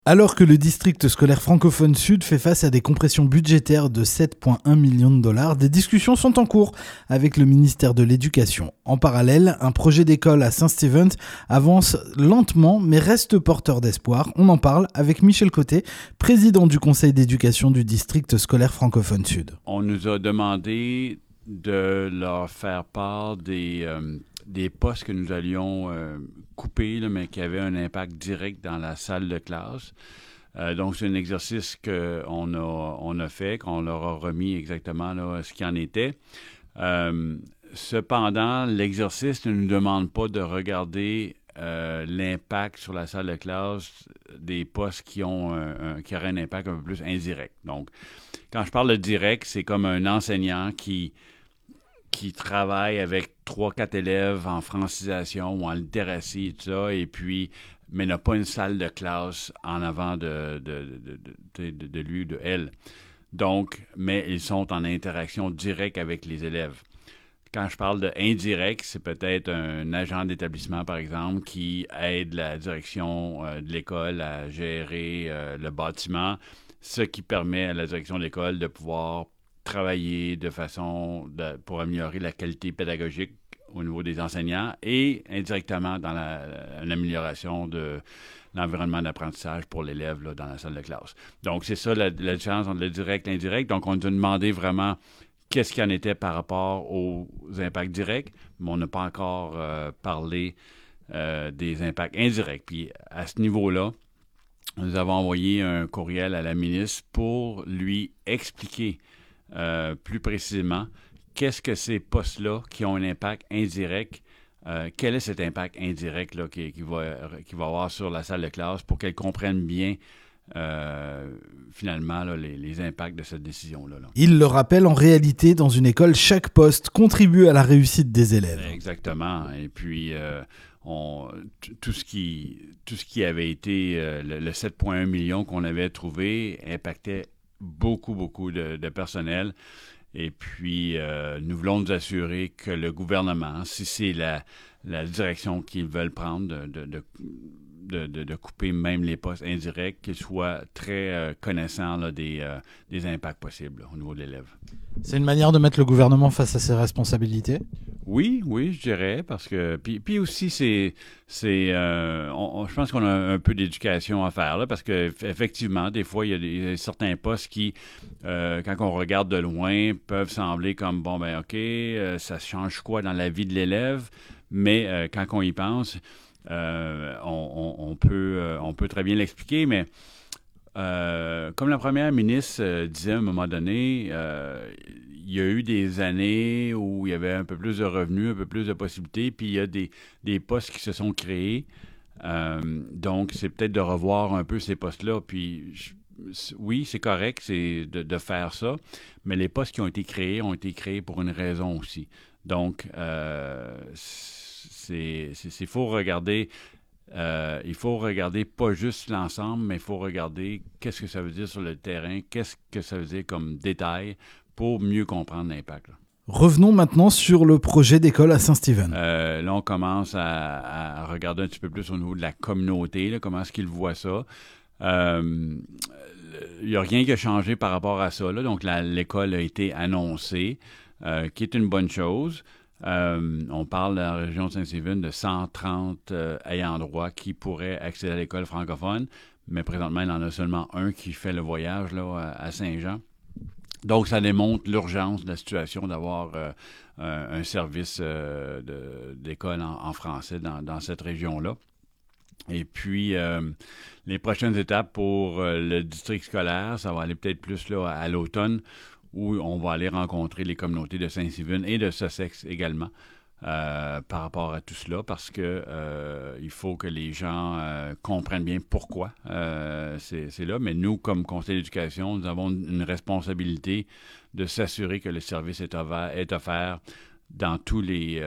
Alors que le district scolaire francophone sud fait face à des compressions budgétaires de 7,1 millions de dollars, des discussions sont en cours avec le ministère de l'Éducation. En parallèle, un projet d'école à Saint-Stephen avance lentement mais reste porteur d'espoir. On en parle avec Michel Côté, président du conseil d'éducation du district scolaire francophone sud. On nous a demandé de leur faire part des postes que nous allions couper, là, mais qui avaient un impact direct dans la salle de classe. Donc, c'est un exercice qu'on a fait, qu'on leur a remis exactement là, ce qu'il en était. Cependant, l'exercice ne nous demande pas de regarder l'impact sur la salle de classe des postes qui auraient un impact un peu plus indirect. Donc, quand je parle de direct, c'est comme un enseignant qui travaille avec 3-4 élèves en francisation ou en littératie et tout ça, mais n'a pas une salle de classe en avant de lui ou de elle. Donc, mais ils sont en interaction directe avec les élèves. Quand je parle de indirect, c'est peut-être un agent d'établissement, par exemple, qui aide la direction de l'école à gérer le bâtiment, ce qui permet à la direction de l'école de pouvoir travailler pour améliorer la qualité pédagogique au niveau des enseignants et indirectement dans l'amélioration de l'environnement d'apprentissage pour l'élève là, dans la salle de classe. Donc, c'est ça la différence entre le direct et l'indirect. Donc, on nous a demandé vraiment qu'est-ce qu'il y en était par rapport aux impacts directs, mais on n'a pas encore parlé des impacts indirects. Puis, à ce niveau-là, nous avons envoyé un courriel à la ministre pour lui expliquer plus précisément, qu'est-ce que ces postes-là qui ont un impact indirect, quel est cet impact indirect là, qui va avoir sur la salle de classe pour qu'elle comprenne bien finalement là, les impacts de cette décision-là. Il le rappelle, en réalité, dans une école, chaque poste contribue à la réussite des élèves. Exactement. Et puis, tout ce qui avait été le 7,1 millions qu'on avait trouvé impactait beaucoup de personnel. Et puis, nous voulons nous assurer que le gouvernement, si c'est la direction qu'ils veulent prendre de couper même les postes indirects, qu'ils soient très connaissants là, des impacts possibles là, au niveau de l'élève. C'est une manière de mettre le gouvernement face à ses responsabilités? Oui, je dirais, parce que... Puis aussi, je pense qu'on a un peu d'éducation à faire, là, parce qu'effectivement, des fois, il y a certains postes qui, quand on regarde de loin, peuvent sembler comme, bon, ben OK, ça change quoi dans la vie de l'élève? Mais quand on y pense, on peut très bien l'expliquer, mais comme la première ministre disait à un moment donné, il y a eu des années où il y avait un peu plus de revenus, un peu plus de possibilités, puis il y a des postes qui se sont créés. Donc, c'est peut-être de revoir un peu ces postes-là. Puis, oui, c'est correct, c'est de faire ça, mais les postes qui ont été créés pour une raison aussi. Donc, il faut regarder pas juste l'ensemble, mais il faut regarder qu'est-ce que ça veut dire sur le terrain, qu'est-ce que ça veut dire comme détail pour mieux comprendre l'impact. Là. Revenons maintenant sur le projet d'école à Saint-Stephen. Là, on commence à regarder un petit peu plus au niveau de la communauté, là, comment est-ce qu'ils voient ça. Il n'y a rien qui a changé par rapport à ça. Là. Donc, l'école a été annoncée, qui est une bonne chose. On parle dans la région de Saint-Stephen de 130 ayants droit qui pourraient accéder à l'école francophone, mais présentement, il en a seulement un qui fait le voyage là, à Saint-Jean. Donc, ça démontre l'urgence de la situation d'avoir un service d'école en français dans cette région-là. Et puis, les prochaines étapes pour le district scolaire, ça va aller peut-être plus là, à l'automne, où on va aller rencontrer les communautés de Saint-Stephen et de Sussex également par rapport à tout cela, parce que il faut que les gens comprennent bien pourquoi c'est là. Mais nous, comme conseil d'éducation, nous avons une responsabilité de s'assurer que le service est offert dans tous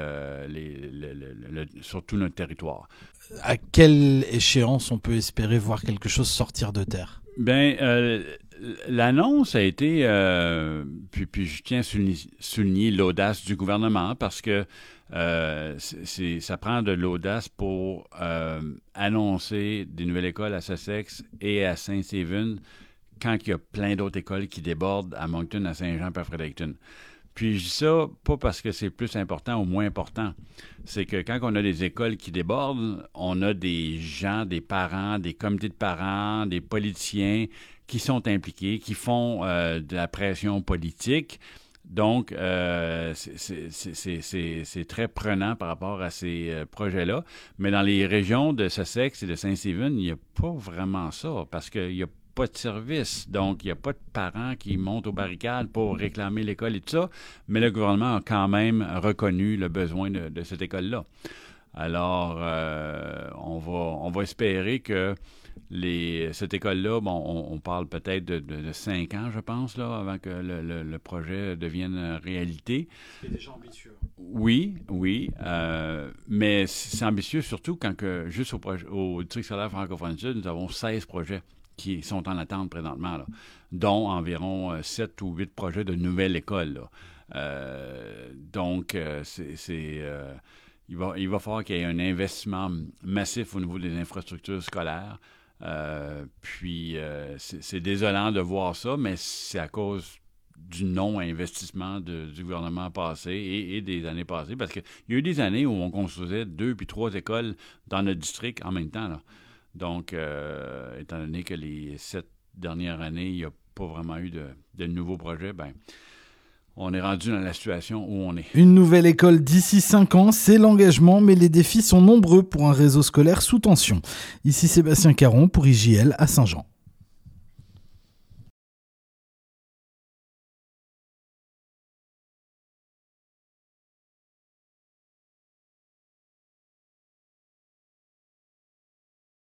sur tout notre territoire. À quelle échéance on peut espérer voir quelque chose sortir de terre? Bien, l'annonce a été, puis je tiens à souligner l'audace du gouvernement parce que Ça prend de l'audace pour annoncer des nouvelles écoles à Sussex et à Saint-Stephen quand il y a plein d'autres écoles qui débordent à Moncton, à Saint-Jean et à Fredericton. Puis je dis ça pas parce que c'est plus important ou moins important. C'est que quand on a des écoles qui débordent, on a des gens, des parents, des comités de parents, des politiciens qui sont impliqués, qui font de la pression politique. Donc, c'est très prenant par rapport à ces projets-là. Mais dans les régions de Sussex et de Saint-Stephen, il n'y a pas vraiment ça parce qu'il n'y a pas de service. Donc, il n'y a pas de parents qui montent aux barricades pour réclamer l'école et tout ça. Mais le gouvernement a quand même reconnu le besoin de cette école-là. Alors, on va espérer que cette école-là, bon, on parle peut-être de 5 ans, je pense, là, avant que le projet devienne réalité. C'est déjà ambitieux. Oui, mais c'est ambitieux surtout quand juste au district scolaire francophone sud, nous avons 16 projets qui sont en attente présentement, là, dont environ 7 ou 8 projets de nouvelles écoles. Donc, il va falloir qu'il y ait un investissement massif au niveau des infrastructures scolaires. Puis, c'est désolant de voir ça, mais c'est à cause du non-investissement du gouvernement passé et des années passées, parce qu'il y a eu des années où on construisait 2 puis 3 écoles dans notre district en même temps, là. Donc, étant donné que les 7 dernières années, il n'y a pas vraiment eu de nouveaux projets, ben on est rendu dans la situation où on est. Une nouvelle école d'ici 5 ans, c'est l'engagement, mais les défis sont nombreux pour un réseau scolaire sous tension. Ici Sébastien Caron pour IJL à Saint-Jean.